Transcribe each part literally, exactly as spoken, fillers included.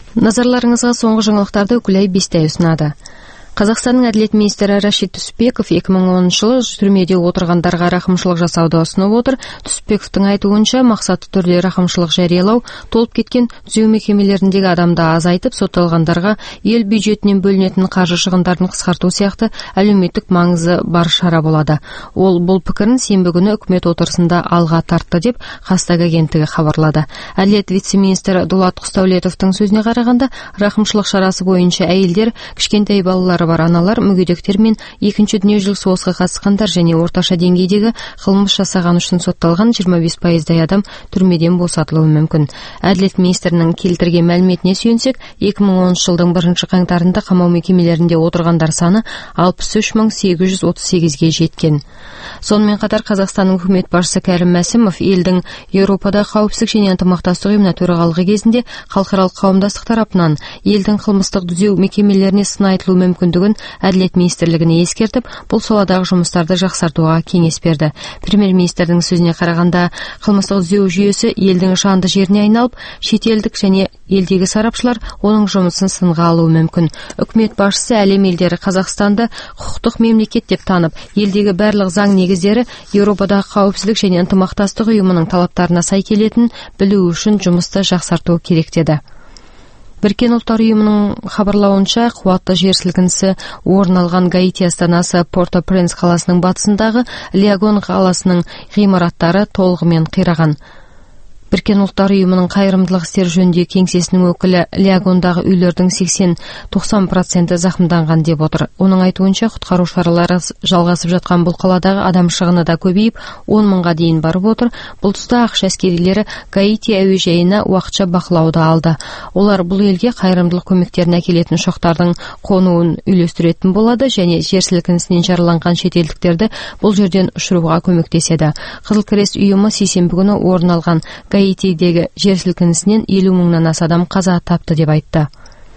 Назарларыңызға соңғы жаңалықтарды Күләй Бестай ұсынады. Қазақстанның әділет министрі Рашид Түсіпбеков екі мың оныншы жылы түрмеде отырғандарға рақымшылық жасауды ұсынып отыр. Түсіпбековтың айтуынша, мақсатты түрде рақымшылық жариялау толып кеткен түзеу мекемелеріндегі адамды азайтып, сотталғандарға ел бюджетінен бөлінетін қаржы шығындарын қысқарту сияқты әлеуметтік маңызы бар шара болады. Ол бұл пікірін сенбі күні үкімет отырысында алға тартты деп Хастаг агенттігі хабарлады. Әділет вице-министрі Дулат Құстаулетовтың сөзіне қарағанда, рақымшылық шарасы бойынша әйелдер, кішкентай балалары бар аналар, мүгедектер мен екінші дүниежүзілік соғысқа қатысқандар және орташа деңгейдегі қылмыс жасаған үшін сотталған жиырма бес пайыздай адам түрмеден босатылуы мүмкін. Әділет министрінің келтірген мәліметіне сүйенсек, екі мың оныншы жылдың бірінші қаңтарында қамау мекемелерінде отырғандар саны алпыс үш мың сегіз жүз отыз сегізге жеткен. Сонымен қатар Қазақстанның үкімет басшысы Кәрім Мәсімов елдің Еуропада қауіпсіздік және ынтымақтастық ұйымына төрағалығы кезінде халықаралық қауымдастық тарапынан елдің қылмыстық түзеу мекемелеріне сын айтылуы мүмкіндігін әділет министрлігіне ескертіп, бұл саладағы жұмыстарды жақсартуға кеңес берді. Премьер-министрдің сөзіне қарағанда, қылмыстық түзеу жүйесі елдің жанды жеріне айналып, шетелдік және елдегі сарапшылар оның жұмысын сынға алуы мүмкін. Үкімет басшысы әлем елдері Қазақстанды құқықтық мемлекет деп танып, елдегі барлық заң негіздері Еуропадағы қауіпсіздік және ынтымақтастық ұйымының талаптарына сай келетін білу үшін жұмысты жақсарту керек деді. Біріккен ұлттар ұйымының хабарлауынша, қуатты жер сілкінісі орын алған Гаити астанасы Порто-Пренс қаласының батысындағы Лиагон қаласының ғимараттары толығымен қираған. Біріккен ұлттар ұйымының қайырымдылық істер жөніндегі кеңсесінің өкілі Лиагондағы үйлердің сексен тоқсан проценті зақымданған деп отыр. Оның айтуынша, құтқару шаралары жалғасып жатқан бұл қаладағы адам шығыны да көбейіп, он мыңға дейін барып отыр. Бұл тұста ақш әскерилері Гаити әуежайына уақытша бақылауды алды. Олар бұл елге қайырымдылық көмектерін әкелетін ұшақтардың қонуын үйлестіретін болады және жер сілкінісінен жараланған шетелдіктерді бұл жерден ұшыруға көмектеседі. Қызыл крест ұйымы сейсенбі күні орын алған Гаитидегі жер сілкінісінен елу мыңнан аса адам қаза тапты деп айтты.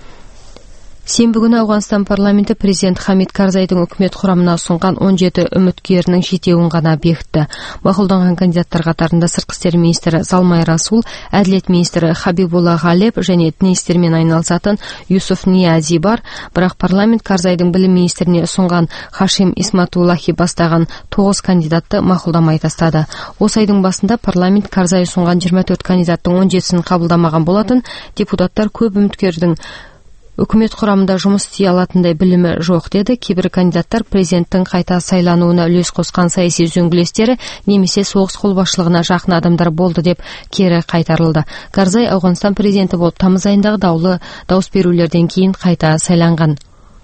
Сенбі күні Ауғанстан парламенті президент Хамид Карзайдың үкімет құрамына ұсынған он жеті үміткерінің жетеуін ғана бекітті. Мақұлданған кандидаттар қатарында сыртқы істер министрі Залмай Расул, әділет министрі Хабибулла Ғалеп және діни істермен айналысатын Юсуф Ниязи бар, бірақ парламент Карзайдың білім министріне ұсынған Хашим Исматуллахи бастаған тоғыз кандидатты мақұлдамай тастады. Осы айдың басында парламент Карзай ұсынған жиырма төрт кандидаттың он жетісін қабылдамаған болатын. Депутаттар көп үміткердің үкімет құрамында жұмыс істей алатындай білімі жоқ деді. Кейбір кандидаттар президенттің қайта сайлануына үлес қосқан саяси үзеңгілестері немесе соғыс қолбасшылығына жақын адамдар болды деп кері қайтарылды. Карзай Ауғанстан президенті болып тамыз айындағы даулы дауыс берулерден кейін қайта сайланған.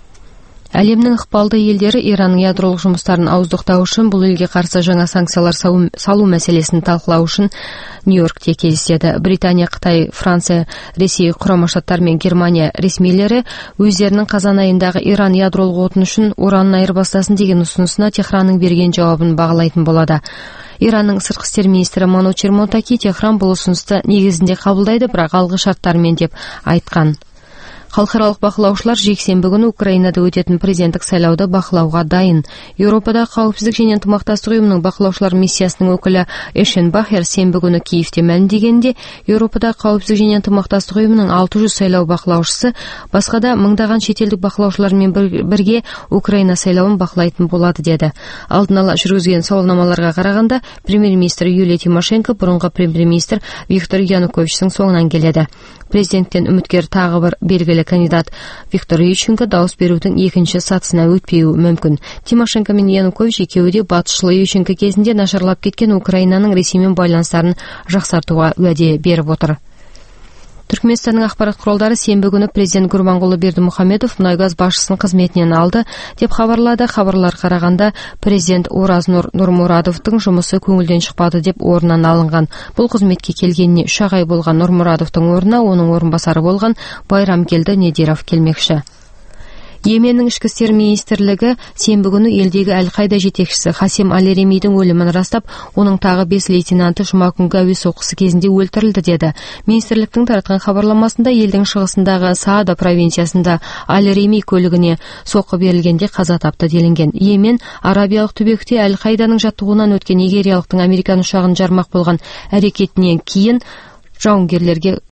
Әлемнің ықпалды елдері Иранның ядролық жұмыстарын ауыздықтау үшін бұл елге қарсы жаңа санкциялар салу мәселесін талқылау үшін Нью-Йоркте кездеседі. Британия, Қытай, Франция, Ресей, Құрама Штаттар мен Германия ресмилері өздерінің қазан айындағы Иран ядролық отын үшін уранын айырбастасын деген ұсынысына Техранның берген жауабын бағалайтын болады. Иранның сыртқы істер министрі Манучер Мотаки Техран бұл ұсынысты негізінде қабылдайды, бірақ алғы шарттармен деп айтқан. Халықаралық бақылаушылар жексенбі күні Украинада өтетін президенттік сайлауды бақылауға дайын. Еуропада қауіпсіздік және ынтымақтастық ұйымының бақылаушылар миссиясының өкілі Эшен Бахер сенбі күні Киевте мәлімдегенде, Еуропада қауіпсіздік және ынтымақтастық ұйымының алты жүз сайлау бақылаушысы басқа да мыңдаған шетелдік бақылаушылармен бірге Украина сайлауын бақылайтын болады деді. Алдын ала жүргізген сауалнамаларға қарағанда, премьер-министр Юлия Тимошенко бұрынғы премьер-министр Виктор Януковичтің соңынан келеді. Президенттен үміткер тағы бір белгілі кандидат Виктор Ющенко дауыс берудің екінші сатысына өтпеуі мүмкін. Тимошенко мен Янукович екеуі де батысшыл Ющенко кезінде нашарлап кеткен Украинаның Ресеймен байланыстарын жақсартуға уәде беріп отыр. Түркменстанның ақпарат құралдары сенбі күні президент Гурбангулы Бердімұхамедов мұнайгаз басшысын қызметінен алды деп хабарлады. Хабарлар қарағанда президент Оразнур Нұрмұрадовтың жұмысы көңілден шықпады деп орнынан алынған. Бұл қызметке келгеніне үш ай болған Нұрмұрадовтың орнына оның орынбасары болған Байрамкелді Недиров келмекші. Йеменнің ішкі істер министрлігі сенбі күні елдегі Әл-Қайда жетекшісі Хасем Аль-Ремидің өлімін растап, оның тағы бес лейтенанты жұма күнгі әуе соққысы кезінде өлтірілді деді. Министрліктің таратқан хабарламасында елдің шығысындағы Саада провинциясында Аль-Реми көлігіне соққы берілгенде қаза тапты делінген. Йемен арабиялық түбекте Әл-Қайданың жаттығуынан өткен нигериялықтың Американ ұшағын жармақ болған әрекетінен кейін жауынгерлерге